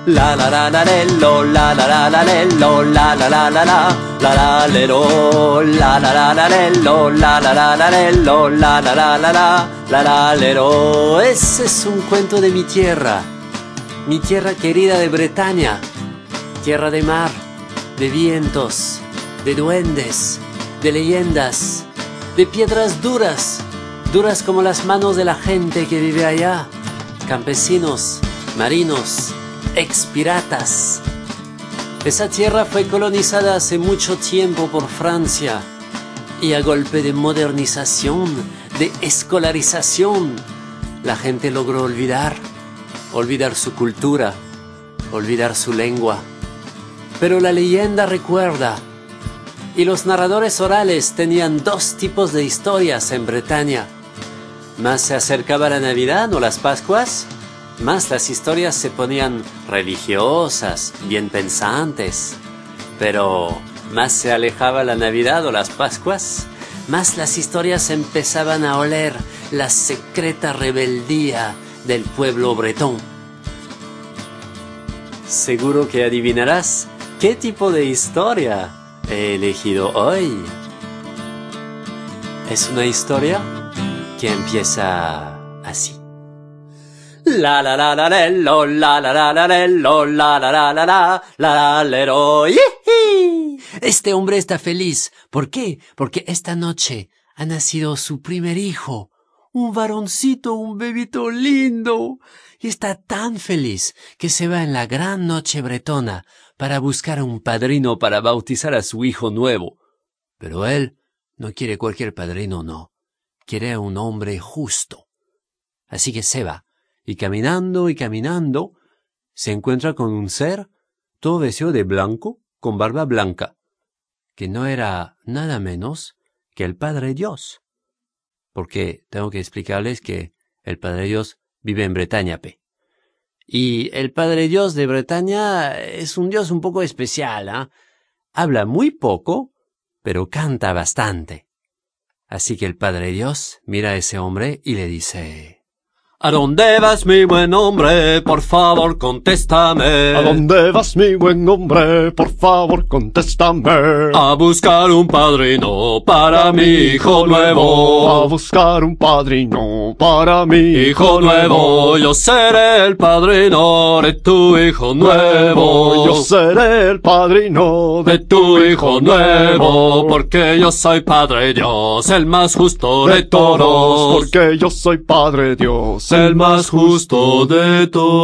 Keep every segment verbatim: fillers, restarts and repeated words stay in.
La la la la lelo, la la la la lelo, la la la la la, la la lero, la la la la lelo, la la la la lelo, la la la la la, la la lero. Ese es un cuento de mi tierra, mi tierra querida de Bretaña, tierra de mar, de vientos, de duendes, de leyendas, de piedras duras, duras como las manos de la gente que vive allá, campesinos, marinos, ex-piratas. Esa tierra fue colonizada hace mucho tiempo por Francia y a golpe de modernización, de escolarización, la gente logró olvidar, olvidar su cultura, olvidar su lengua. Pero la leyenda recuerda, y los narradores orales tenían dos tipos de historias en Bretaña. Más se acercaba la Navidad o las Pascuas, más las historias se ponían religiosas, bien pensantes. Pero más se alejaba la Navidad o las Pascuas, más las historias empezaban a oler la secreta rebeldía del pueblo bretón. Seguro que adivinarás qué tipo de historia he elegido hoy. Es una historia que empieza así. La la la la lelo, la la la la lelo, la la la la la, la la lero. Este hombre está feliz. ¿Por qué? Porque esta noche ha nacido su primer hijo. Un varoncito, un bebito lindo. Y está tan feliz que se va en la gran noche bretona para buscar a un padrino para bautizar a su hijo nuevo. Pero él no quiere cualquier padrino, no. Quiere a un hombre justo. Así que se va. Y caminando y caminando, se encuentra con un ser todo vestido de blanco, con barba blanca, que no era nada menos que el Padre Dios. Porque tengo que explicarles que el Padre Dios vive en Bretaña, pe. Y el Padre Dios de Bretaña es un Dios un poco especial, ¿ah? ¿eh? Habla muy poco, pero canta bastante. Así que el Padre Dios mira a ese hombre y le dice: ¿A dónde vas, mi buen hombre? Por favor, contéstame. ¿A dónde vas, mi buen hombre? Por favor, contéstame. A buscar un padrino para mi hijo nuevo. A buscar un padrino para mi hijo nuevo. Yo seré el padrino de tu hijo nuevo. Yo seré el padrino de tu hijo nuevo. Porque yo soy Padre Dios, el más justo de todos. Porque yo soy Padre Dios, el más justo de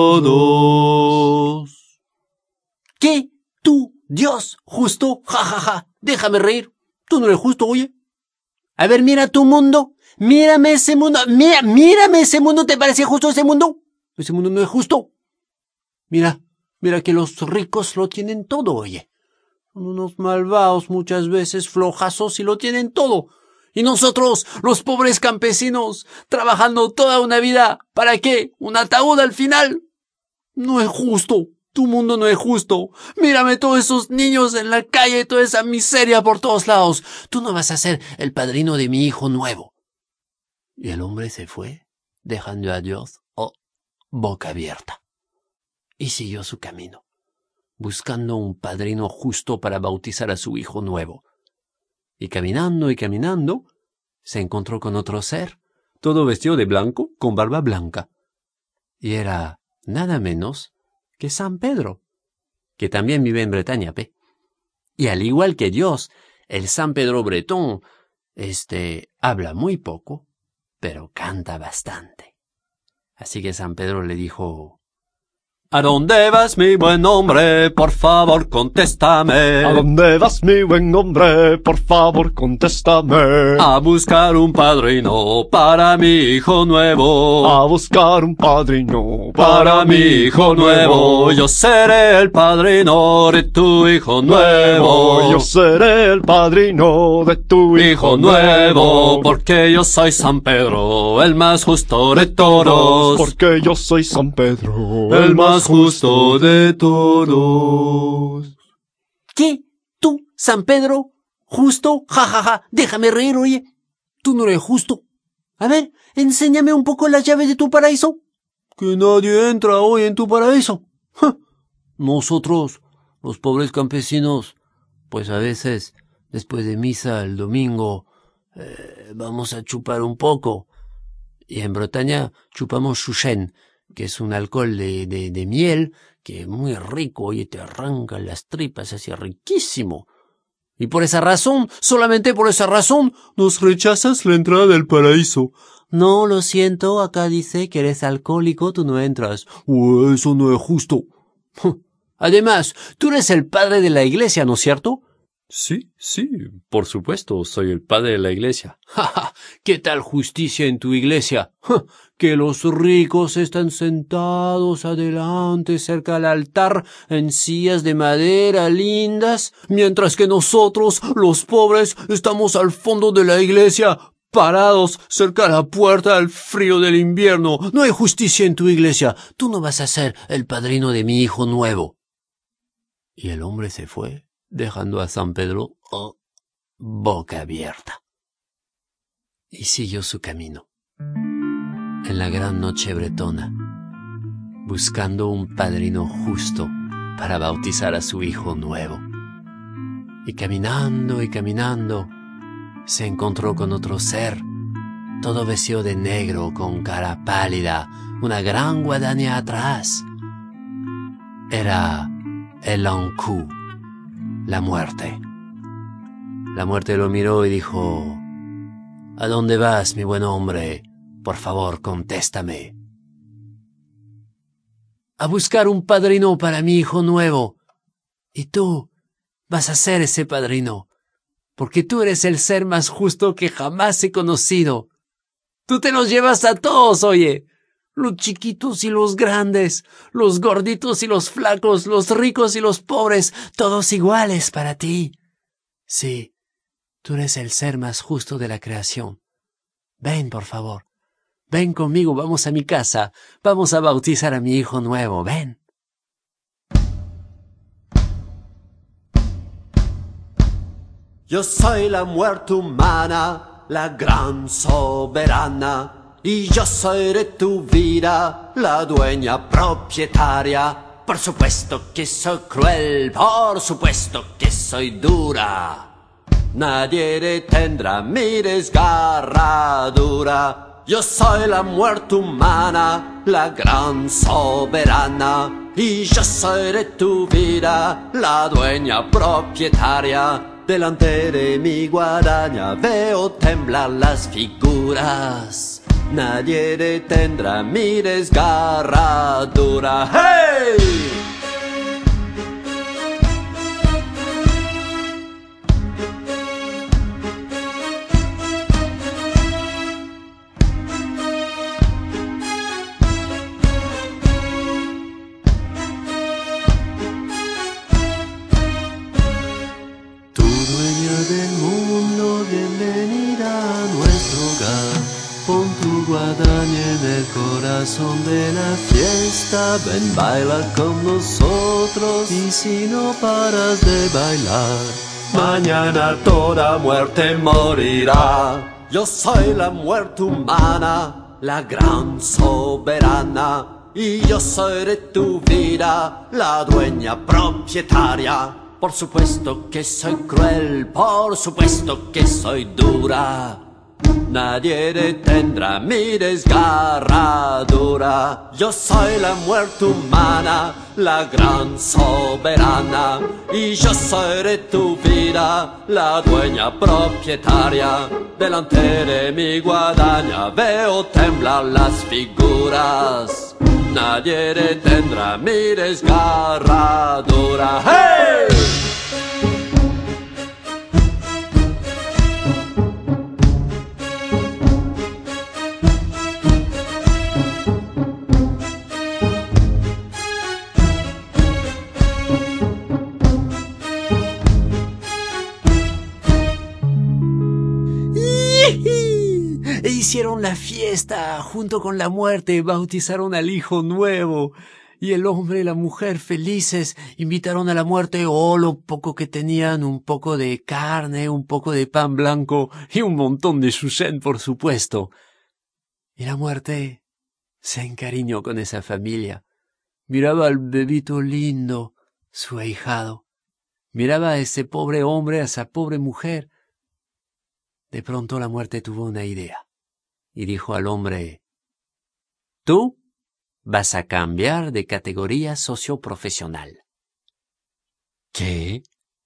todos. ¿Qué? ¿Tú, Dios, justo? Ja, ja, ja. Déjame reír. Tú no eres justo, oye. A ver, mira tu mundo. Mírame ese mundo. Mira, mírame ese mundo. ¿Te parece justo ese mundo? Ese mundo no es justo. Mira, mira que los ricos lo tienen todo, oye. Son unos malvados muchas veces, flojazos, y lo tienen todo. Y nosotros, los pobres campesinos, trabajando toda una vida, ¿para qué? ¿Un ataúd al final? No es justo. Tu mundo no es justo. Mírame todos esos niños en la calle, toda esa miseria por todos lados. Tú no vas a ser el padrino de mi hijo nuevo. Y el hombre se fue, dejando a Dios, oh, boca abierta. Y siguió su camino, buscando un padrino justo para bautizar a su hijo nuevo. Y caminando y caminando, se encontró con otro ser, todo vestido de blanco, con barba blanca. Y era nada menos que San Pedro, que también vive en Bretaña, pe. Y al igual que Dios, el San Pedro bretón, este, habla muy poco, pero canta bastante. Así que San Pedro le dijo: ¿A dónde vas, mi buen hombre? Por favor, contéstame. ¿A dónde vas, mi buen hombre? Por favor, contéstame. A buscar un padrino para mi hijo nuevo. A buscar un padrino para mi hijo nuevo. Yo seré el padrino de tu hijo nuevo. Yo seré el padrino de tu hijo nuevo. Porque yo soy San Pedro, el más justo de todos. Porque yo soy San Pedro, el más justo de todos. ¿Qué? ¿Tú, San Pedro? ¿Justo? Ja, ja, ja. Déjame reír, oye. Tú no eres justo. A ver, enséñame un poco las llaves de tu paraíso. Que nadie entra hoy en tu paraíso. Ja. Nosotros, los pobres campesinos, pues a veces, después de misa el domingo, eh, vamos a chupar un poco. Y en Bretaña chupamos chouchen, que es un alcohol de, de, de miel, que es muy rico, oye, te arranca las tripas, así riquísimo. Y por esa razón, solamente por esa razón, nos rechazas la entrada del paraíso. No, lo siento, acá dice que eres alcohólico, tú no entras. Oh, eso no es justo. Además, tú eres el padre de la iglesia, ¿no es cierto? Sí, sí, por supuesto, soy el padre de la iglesia. ¡Ja, ja! ¿Qué tal justicia en tu iglesia? ¡Ja! Que los ricos están sentados adelante cerca del altar en sillas de madera lindas, mientras que nosotros, los pobres, estamos al fondo de la iglesia, parados cerca de la puerta al frío del invierno. No hay justicia en tu iglesia. Tú no vas a ser el padrino de mi hijo nuevo. Y el hombre se fue, dejando a San Pedro oh, boca abierta. Y siguió su camino, en la gran noche bretona, buscando un padrino justo para bautizar a su hijo nuevo. Y caminando y caminando, se encontró con otro ser, todo vestido de negro, con cara pálida, una gran guadaña atrás. Era el Ankou, la muerte. La muerte lo miró y dijo: ¿A dónde vas, mi buen hombre? Por favor, contéstame. A buscar un padrino para mi hijo nuevo. Y tú vas a ser ese padrino, porque tú eres el ser más justo que jamás he conocido. Tú te los llevas a todos, oye. Los chiquitos y los grandes, los gorditos y los flacos, los ricos y los pobres, todos iguales para ti. Sí, tú eres el ser más justo de la creación. Ven, por favor. Ven conmigo, vamos a mi casa. Vamos a bautizar a mi hijo nuevo. Ven. Yo soy la muerte humana, la gran soberana, y yo soy de tu vida, la dueña propietaria. Por supuesto que soy cruel, por supuesto que soy dura. Nadie detendrá mi desgarradura. Yo soy la muerte humana, la gran soberana, y yo soy de tu vida, la dueña propietaria. Delante de mi guadaña veo temblar las figuras. Nadie detendrá mi desgarradura. ¡Hey! Guadaña en el corazón de la fiesta, ven, baila con nosotros, y si no paras de bailar, mañana toda muerte morirá. Yo soy la muerte humana, la gran soberana, y yo soy de tu vida, la dueña propietaria. Por supuesto que soy cruel, por supuesto que soy dura. Nadie detendrá mi desgarradura. Yo soy la muerte humana, la gran soberana, y yo soy de tu vida, la dueña propietaria. Delante de mi guadaña veo temblar las figuras. Nadie detendrá mi desgarradura. ¡Hey! E hicieron la fiesta junto con la muerte, bautizaron al hijo nuevo. Y el hombre y la mujer felices invitaron a la muerte, oh, lo poco que tenían, un poco de carne, un poco de pan blanco y un montón de chouchen, por supuesto. Y la muerte se encariñó con esa familia. Miraba al bebito lindo, su ahijado. Miraba a ese pobre hombre, a esa pobre mujer. De pronto la muerte tuvo una idea y dijo al hombre: tú vas a cambiar de categoría socioprofesional. ¿Qué?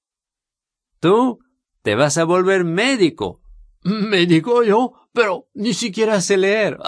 Tú te vas a volver médico. ¿Médico yo? Pero ni siquiera sé leer.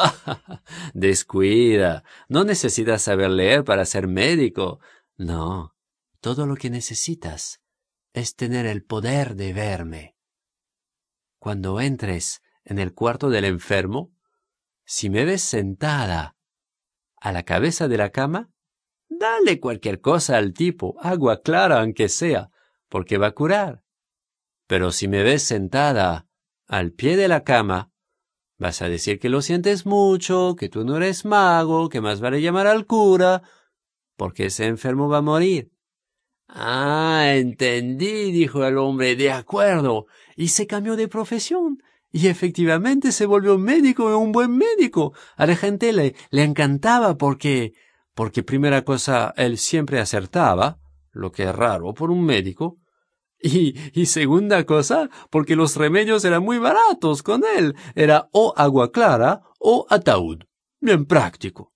Descuida, no necesitas saber leer para ser médico. No, todo lo que necesitas es tener el poder de verme. Cuando entres en el cuarto del enfermo, si me ves sentada a la cabeza de la cama, dale cualquier cosa al tipo, agua clara aunque sea, porque va a curar. Pero si me ves sentada al pie de la cama, vas a decir que lo sientes mucho, que tú no eres mago, que más vale llamar al cura, porque ese enfermo va a morir. Ah, entendí, dijo el hombre, de acuerdo, y se cambió de profesión, y efectivamente se volvió médico, y un buen médico. A la gente le, le encantaba porque, porque primera cosa, él siempre acertaba, lo que es raro por un médico, y, y segunda cosa, porque los remedios eran muy baratos con él, era o agua clara o ataúd, bien práctico.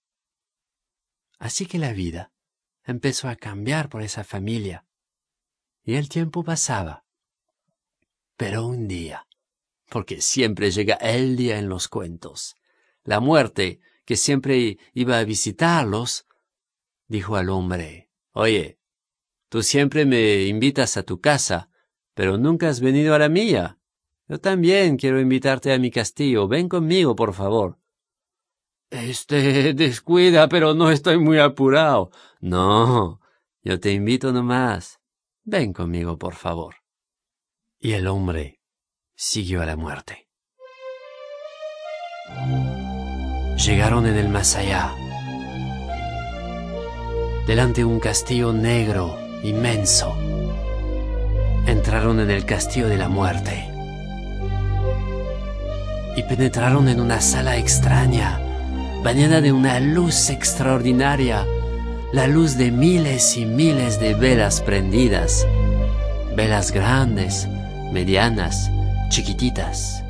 Así que la vida empezó a cambiar por esa familia, y el tiempo pasaba. Pero un día, porque siempre llega el día en los cuentos, la muerte, que siempre iba a visitarlos, dijo al hombre: oye, tú siempre me invitas a tu casa, pero nunca has venido a la mía. Yo también quiero invitarte a mi castillo, ven conmigo, por favor. Este, descuida, pero no estoy muy apurado. No, yo te invito nomás. Ven conmigo, por favor. Y el hombre siguió a la muerte. Llegaron en el más allá, delante de un castillo negro, inmenso. Entraron en el castillo de la muerte y penetraron en una sala extraña, bañada de una luz extraordinaria, la luz de miles y miles de velas prendidas, velas grandes, medianas, chiquititas.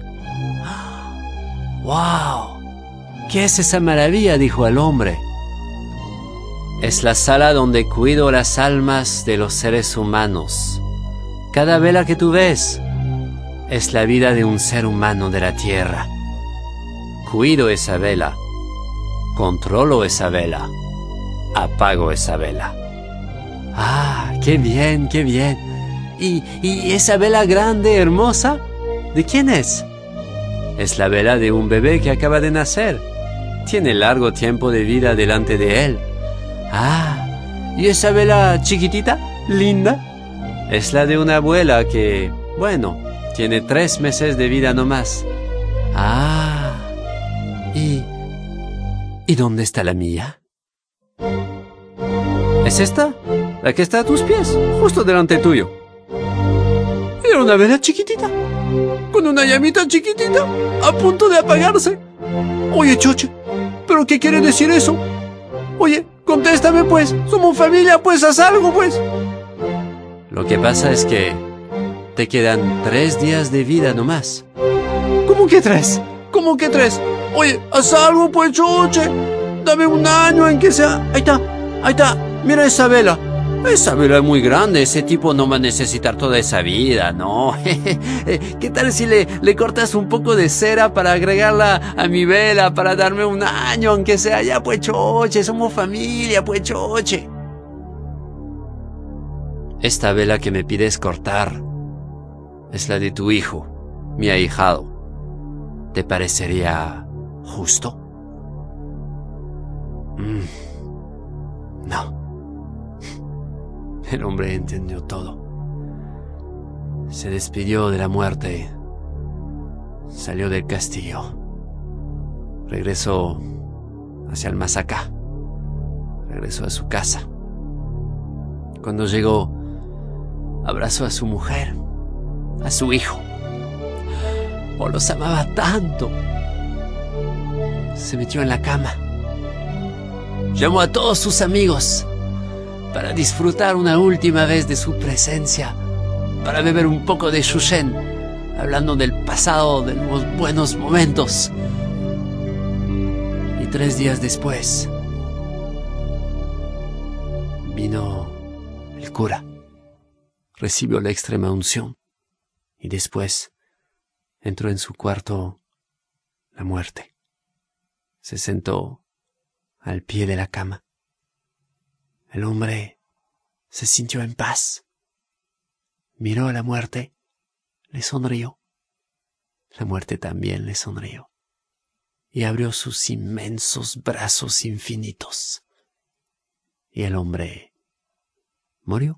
¡Wow! ¿Qué es esa maravilla?, dijo el hombre. Es la sala donde cuido las almas de los seres humanos. Cada vela que tú ves es la vida de un ser humano de la tierra. Cuido esa vela, controlo esa vela, apago esa vela. Ah, qué bien, qué bien. ¿Y, y esa vela grande, hermosa, de quién es? Es la vela de un bebé que acaba de nacer. Tiene largo tiempo de vida delante de él. Ah, ¿y esa vela chiquitita, linda? Es la de una abuela que, bueno, tiene tres meses de vida nomás. Ah, ¿y, ¿y dónde está la mía? ¿Es esta? La que está a tus pies, justo delante tuyo. Era una vela chiquitita, con una llamita chiquitita, a punto de apagarse. Oye, Choche, ¿pero qué quiere decir eso? Oye, contéstame pues, somos familia, pues haz algo pues. Lo que pasa es que te quedan tres días de vida nomás. ¿Cómo que tres? ¿Cómo que tres? Oye, haz algo pues, Choche. Dame un año en que sea. Ahí está, ahí está. Mira esa vela. Esa vela es muy grande. Ese tipo no va a necesitar toda esa vida, ¿no? ¿Qué tal si le, le cortas un poco de cera para agregarla a mi vela, para darme un año, aunque sea? Ya pues, Choche, somos familia, pues, Choche. Esta vela que me pides cortar es la de tu hijo, mi ahijado. ¿Te parecería justo? Mm. No. El hombre entendió todo. Se despidió de la muerte. Salió del castillo. Regresó hacia el más acá. Regresó a su casa. Cuando llegó, abrazó a su mujer, a su hijo. Oh, los amaba tanto. Se metió en la cama Llamó a todos sus amigos para disfrutar una última vez de su presencia, para beber un poco de Shushen, hablando del pasado, de los buenos momentos. Y tres días después vino el cura, recibió la extrema unción y después entró en su cuarto la muerte. Se sentó al pie de la cama. El hombre se sintió en paz. Miró a la muerte, le sonrió. La muerte también le sonrió y abrió sus inmensos brazos infinitos. Y el hombre murió.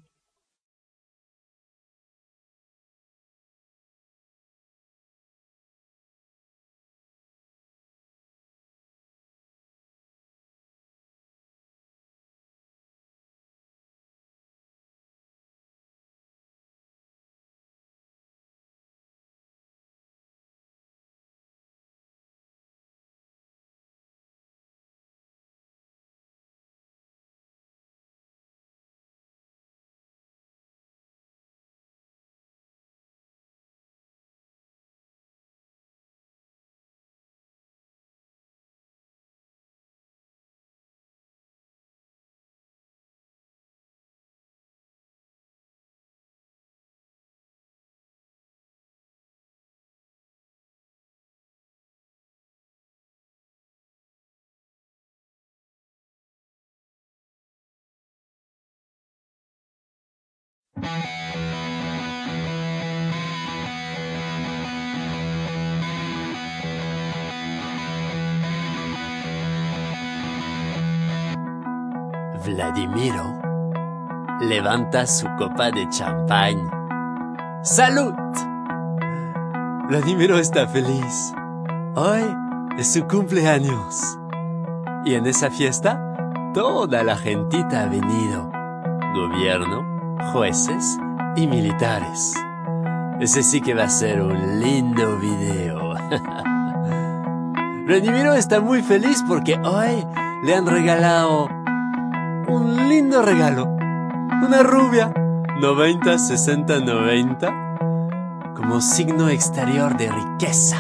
Vladimiro levanta su copa de champán. ¡Salud! Vladimiro está feliz. Hoy es su cumpleaños. Y en esa fiesta, toda la gentita ha venido. Gobierno, jueces y militares. Ese sí que va a ser un lindo video. Vladimiro está muy feliz porque hoy le han regalado un lindo regalo. Una rubia noventa sesenta noventa como signo exterior de riqueza.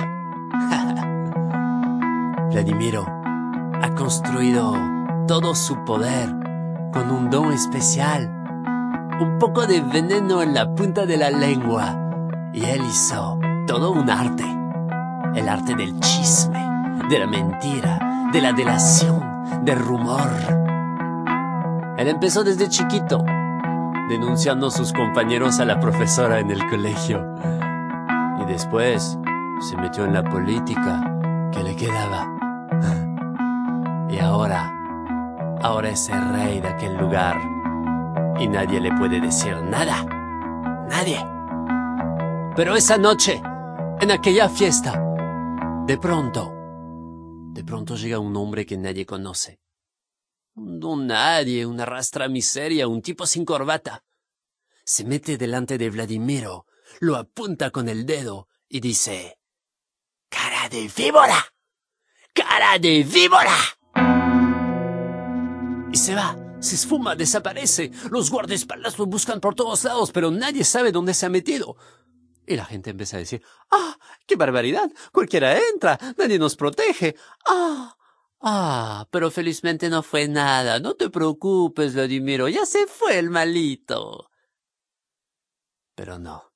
Vladimiro ha construido todo su poder con un don especial, un poco de veneno en la punta de la lengua, y él hizo todo un arte, el arte del chisme, de la mentira, de la delación, del rumor. Él empezó desde chiquito, denunciando a sus compañeros a la profesora en el colegio, y después se metió en la política que le quedaba. Y ahora, ahora es el rey de aquel lugar. Y nadie le puede decir nada. Nadie. Pero esa noche, en aquella fiesta, de pronto, de pronto llega un hombre que nadie conoce. Un don nadie, una rastra miseria, un tipo sin corbata. Se mete delante de Vladimiro, lo apunta con el dedo y dice: ¡Cara de víbora! ¡Cara de víbora! Y se va, se esfuma, desaparece. Los guardaespaldas lo buscan por todos lados, pero nadie sabe dónde se ha metido. Y la gente empieza a decir: ¡ah, qué barbaridad! Cualquiera entra, nadie nos protege. ¡Ah! Ah, pero felizmente no fue nada. No te preocupes, Vladimiro, ya se fue el malito. Pero no.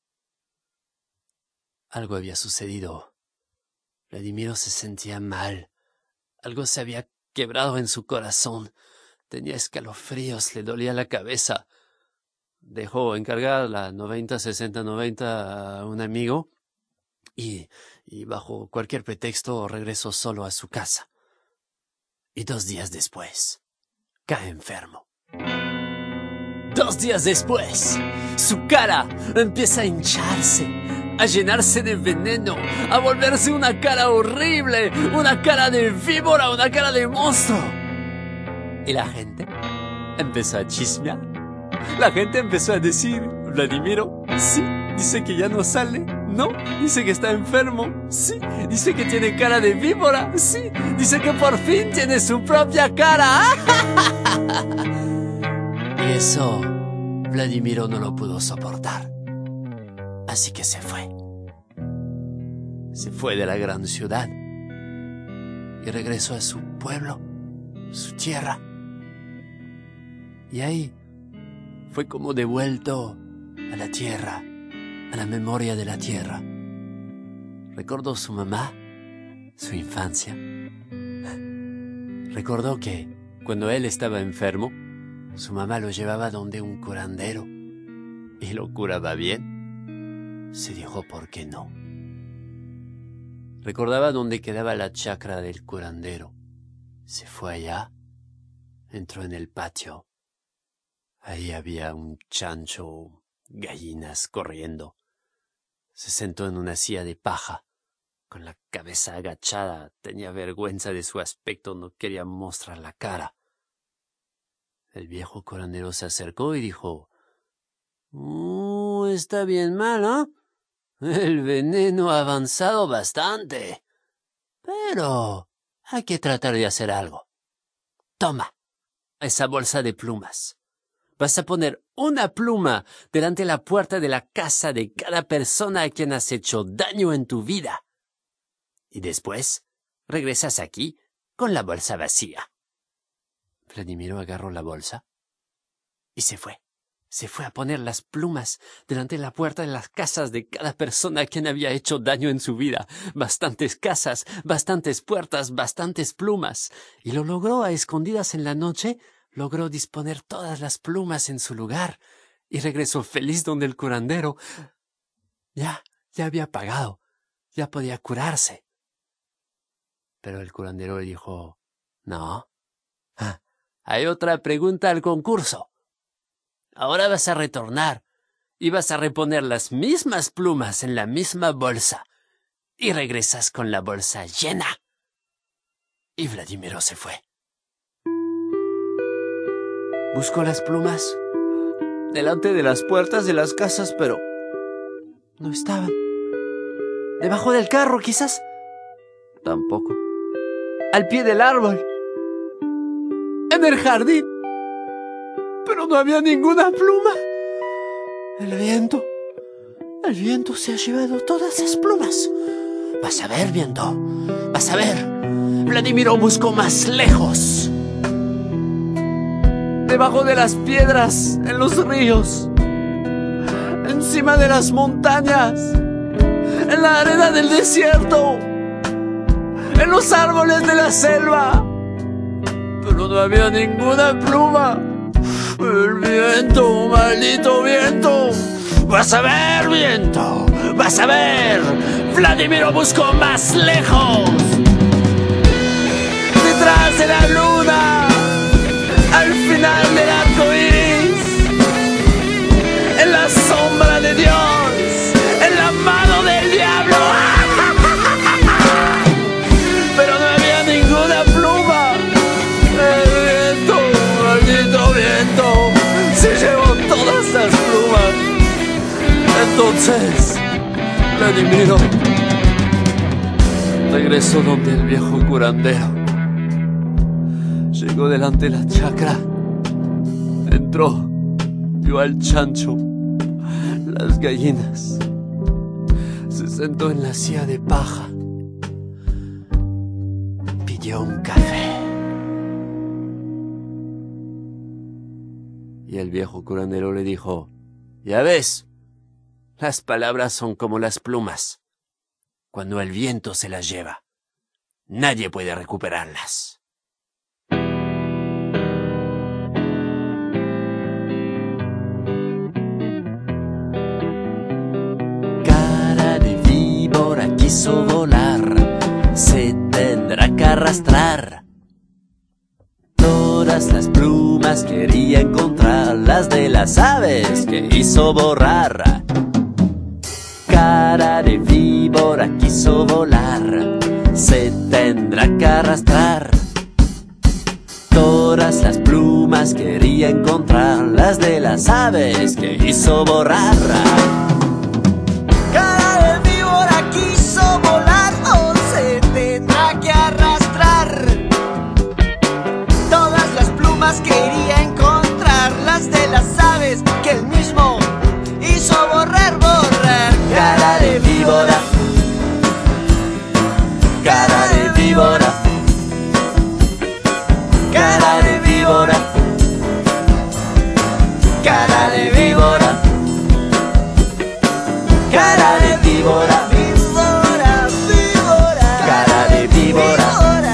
Algo había sucedido. Vladimiro se sentía mal. Algo se había quebrado en su corazón. Tenía escalofríos, le dolía la cabeza. Dejó encargar la noventa sesenta noventa a un amigo y, y bajo cualquier pretexto regresó solo a su casa. Y dos días después, cae enfermo. Dos días después, su cara empieza a hincharse, a llenarse de veneno, a volverse una cara horrible, una cara de víbora, una cara de monstruo. Y la gente empezó a chismear. La gente empezó a decir: Vladimiro, sí, dice que ya no sale, No, dice que está enfermo. Sí, dice que tiene cara de víbora. Sí, dice que por fin tiene su propia cara. Y eso, Vladimiro no lo pudo soportar. Así que se fue. Se fue de la gran ciudad y regresó a su pueblo, su tierra. Y ahí fue como devuelto a la tierra, a la memoria de la tierra. Recordó su mamá, su infancia. Recordó que cuando él estaba enfermo, su mamá lo llevaba donde un curandero y lo curaba bien. Se dijo, ¿por qué no? Recordaba dónde quedaba la chacra del curandero. Se fue allá, entró en el patio. Ahí había un chancho, gallinas corriendo. Se sentó en una silla de paja, con la cabeza agachada. Tenía vergüenza de su aspecto, no quería mostrar la cara. El viejo curandero se acercó y dijo, «Uh, está bien mal, ¿eh? El veneno ha avanzado bastante. Pero hay que tratar de hacer algo. Toma esa bolsa de plumas. Vas a poner una pluma delante de la puerta de la casa de cada persona a quien has hecho daño en tu vida. Y después regresas aquí con la bolsa vacía». Vladimiro agarró la bolsa y se fue. Se fue a poner las plumas delante de la puerta de las casas de cada persona a quien había hecho daño en su vida. Bastantes casas, bastantes puertas, bastantes plumas. Y lo logró a escondidas en la noche. Logró disponer todas las plumas en su lugar. Y regresó feliz donde el curandero. Ya, ya había pagado. Ya podía curarse. Pero el curandero le dijo, no. Ah, hay otra pregunta al concurso. Ahora vas a retornar y vas a reponer las mismas plumas en la misma bolsa. Y regresas con la bolsa llena. Y Vladimiro se fue. Buscó las plumas delante de las puertas de las casas, pero no estaban. Debajo del carro, quizás. Tampoco. Al pie del árbol. En el jardín. Pero no había ninguna pluma. El viento, el viento se ha llevado todas las plumas. Vas a ver, viento, vas a ver. Vladimiro buscó más lejos. Debajo de las piedras, en los ríos, encima de las montañas, en la arena del desierto, en los árboles de la selva. Pero no había ninguna pluma. El viento, maldito viento. Vas a ver, viento. Vas a ver. Vladimiro buscó más lejos. Detrás de la luna. Al final del arco iris. En la sombra de Dios. En la mano del diablo. Pero no había ninguna pluma. El viento, maldito viento, se llevó todas las plumas. Entonces Vladimiro regresó donde el viejo curandero. Llegó delante de la chacra. Entró, vio al chancho, las gallinas. Se sentó en la silla de paja. Pidió un café. Y el viejo curandero le dijo, ya ves, las palabras son como las plumas. Cuando el viento se las lleva, nadie puede recuperarlas. Cara de víbora quiso volar, se tendrá que arrastrar. Todas las plumas quería encontrar, las de las aves que hizo borrar. Cara de víbora quiso volar, se tendrá que arrastrar. Todas las plumas quería encontrar, las de las aves que hizo borrar. Cara de cara de víbora, víbora, víbora, cara de víbora,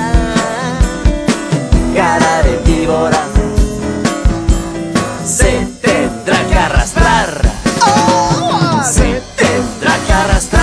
cara de víbora, se tendrá que arrastrar, se tendrá que arrastrar.